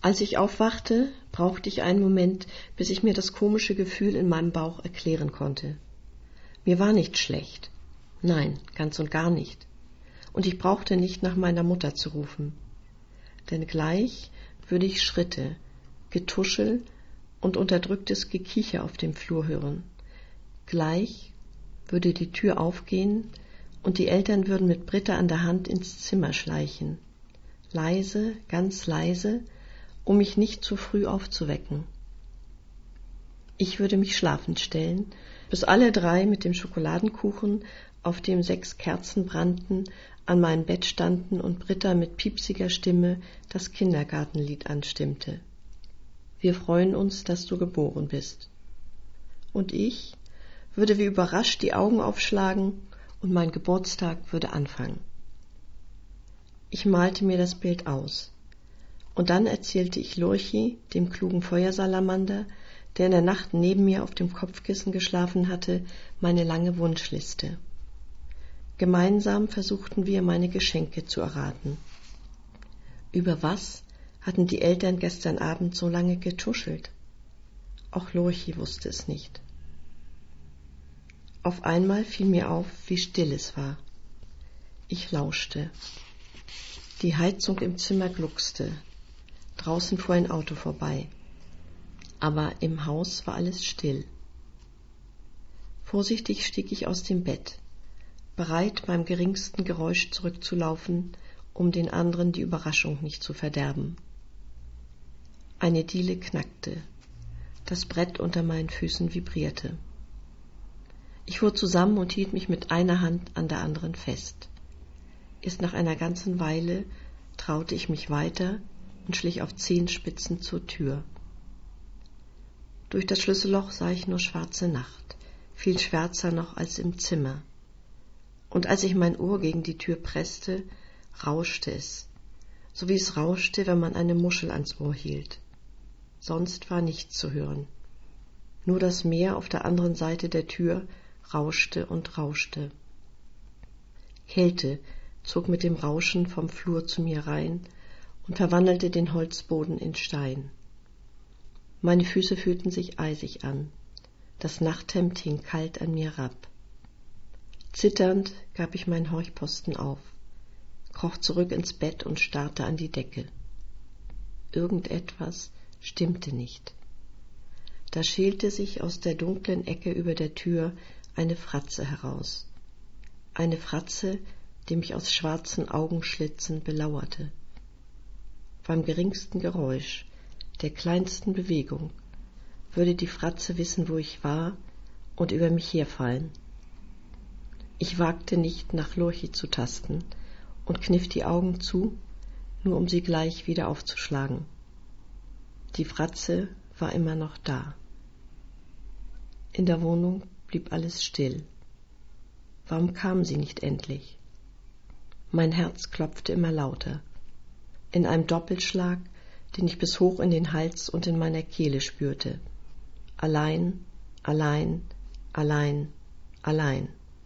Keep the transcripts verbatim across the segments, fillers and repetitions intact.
Als ich aufwachte, brauchte ich einen Moment, bis ich mir das komische Gefühl in meinem Bauch erklären konnte. Mir war nicht schlecht. Nein, ganz und gar nicht. Und ich brauchte nicht nach meiner Mutter zu rufen. Denn gleich würde ich Schritte, Getuschel und unterdrücktes Gekicher auf dem Flur hören. Gleich würde die Tür aufgehen und die Eltern würden mit Britta an der Hand ins Zimmer schleichen. Leise, ganz leise, um mich nicht zu früh aufzuwecken. Ich würde mich schlafend stellen, bis alle drei mit dem Schokoladenkuchen, auf dem sechs Kerzen brannten, an meinem Bett standen und Britta mit piepsiger Stimme das Kindergartenlied anstimmte. Wir freuen uns, dass du geboren bist. Und ich würde wie überrascht die Augen aufschlagen und mein Geburtstag würde anfangen. Ich malte mir das Bild aus. Und dann erzählte ich Lurchi, dem klugen Feuersalamander, der in der Nacht neben mir auf dem Kopfkissen geschlafen hatte, meine lange Wunschliste. Gemeinsam versuchten wir, meine Geschenke zu erraten. Über was hatten die Eltern gestern Abend so lange getuschelt? Auch Lurchi wusste es nicht. Auf einmal fiel mir auf, wie still es war. Ich lauschte. Die Heizung im Zimmer gluckste. Draußen fuhr ein Auto vorbei. Aber im Haus war alles still. Vorsichtig stieg ich aus dem Bett, bereit, beim geringsten Geräusch zurückzulaufen, um den anderen die Überraschung nicht zu verderben. Eine Diele knackte. Das Brett unter meinen Füßen vibrierte. Ich fuhr zusammen und hielt mich mit einer Hand an der anderen fest. Erst nach einer ganzen Weile traute ich mich weiter und schlich auf Zehenspitzen zur Tür. Durch das Schlüsselloch sah ich nur schwarze Nacht, viel schwärzer noch als im Zimmer. Und als ich mein Ohr gegen die Tür presste, rauschte es, so wie es rauschte, wenn man eine Muschel ans Ohr hielt. Sonst war nichts zu hören. Nur das Meer auf der anderen Seite der Tür rauschte und rauschte. Kälte zog mit dem Rauschen vom Flur zu mir rein und verwandelte den Holzboden in Stein. Meine Füße fühlten sich eisig an. Das Nachthemd hing kalt an mir herab. Zitternd gab ich meinen Horchposten auf, kroch zurück ins Bett und starrte an die Decke. Irgendetwas stimmte nicht. Da schälte sich aus der dunklen Ecke über der Tür eine Fratze heraus. Eine Fratze, die mich aus schwarzen Augenschlitzen belauerte. Beim geringsten Geräusch, der kleinsten Bewegung, würde die Fratze wissen, wo ich war und über mich herfallen. Ich wagte nicht, nach Lurchi zu tasten und kniff die Augen zu, nur um sie gleich wieder aufzuschlagen. Die Fratze war immer noch da. In der Wohnung blieb alles still. Warum kam sie nicht endlich? Mein Herz klopfte immer lauter, in einem Doppelschlag, den ich bis hoch in den Hals und in meiner Kehle spürte. Allein, allein, allein, allein.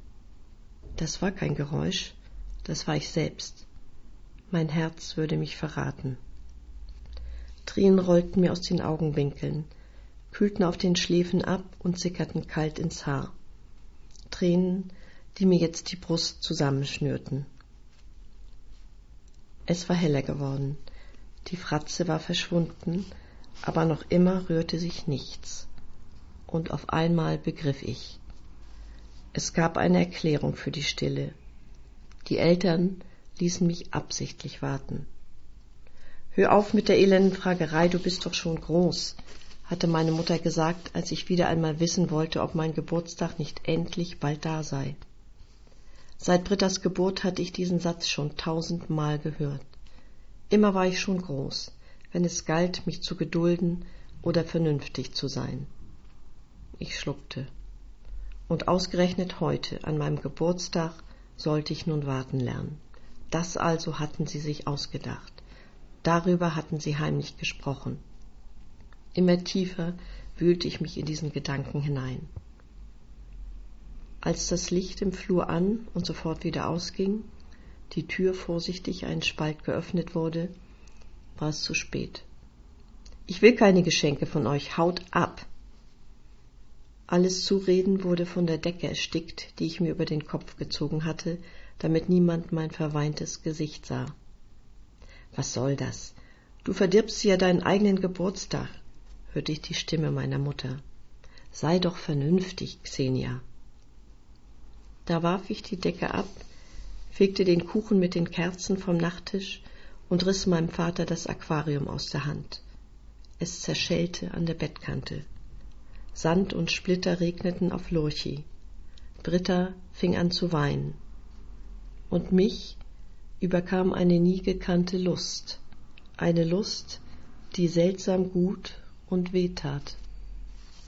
Das war kein Geräusch, das war ich selbst. Mein Herz würde mich verraten. Tränen rollten mir aus den Augenwinkeln, kühlten auf den Schläfen ab und sickerten kalt ins Haar. Tränen, die mir jetzt die Brust zusammenschnürten. Es war heller geworden. Die Fratze war verschwunden, aber noch immer rührte sich nichts. Und auf einmal begriff ich. Es gab eine Erklärung für die Stille. Die Eltern ließen mich absichtlich warten. »Hör auf mit der elenden Fragerei, du bist doch schon groß«, hatte meine Mutter gesagt, als ich wieder einmal wissen wollte, ob mein Geburtstag nicht endlich bald da sei. Seit Brittas Geburt hatte ich diesen Satz schon tausendmal gehört. Immer war ich schon groß, wenn es galt, mich zu gedulden oder vernünftig zu sein. Ich schluckte. Und ausgerechnet heute, an meinem Geburtstag, sollte ich nun warten lernen. Das also hatten sie sich ausgedacht. Darüber hatten sie heimlich gesprochen. Immer tiefer wühlte ich mich in diesen Gedanken hinein. Als das Licht im Flur an und sofort wieder ausging, die Tür vorsichtig einen Spalt geöffnet wurde, war es zu spät. Ich will keine Geschenke von euch, haut ab! Alles Zureden wurde von der Decke erstickt, die ich mir über den Kopf gezogen hatte, damit niemand mein verweintes Gesicht sah. Was soll das? Du verdirbst ja deinen eigenen Geburtstag, hörte ich die Stimme meiner Mutter. Sei doch vernünftig, Xenia. Da warf ich die Decke ab, fegte den Kuchen mit den Kerzen vom Nachttisch und riss meinem Vater das Aquarium aus der Hand. Es zerschellte an der Bettkante. Sand und Splitter regneten auf Lurchi. Britta fing an zu weinen. Und mich überkam eine nie gekannte Lust, eine Lust, die seltsam gut und weh tat.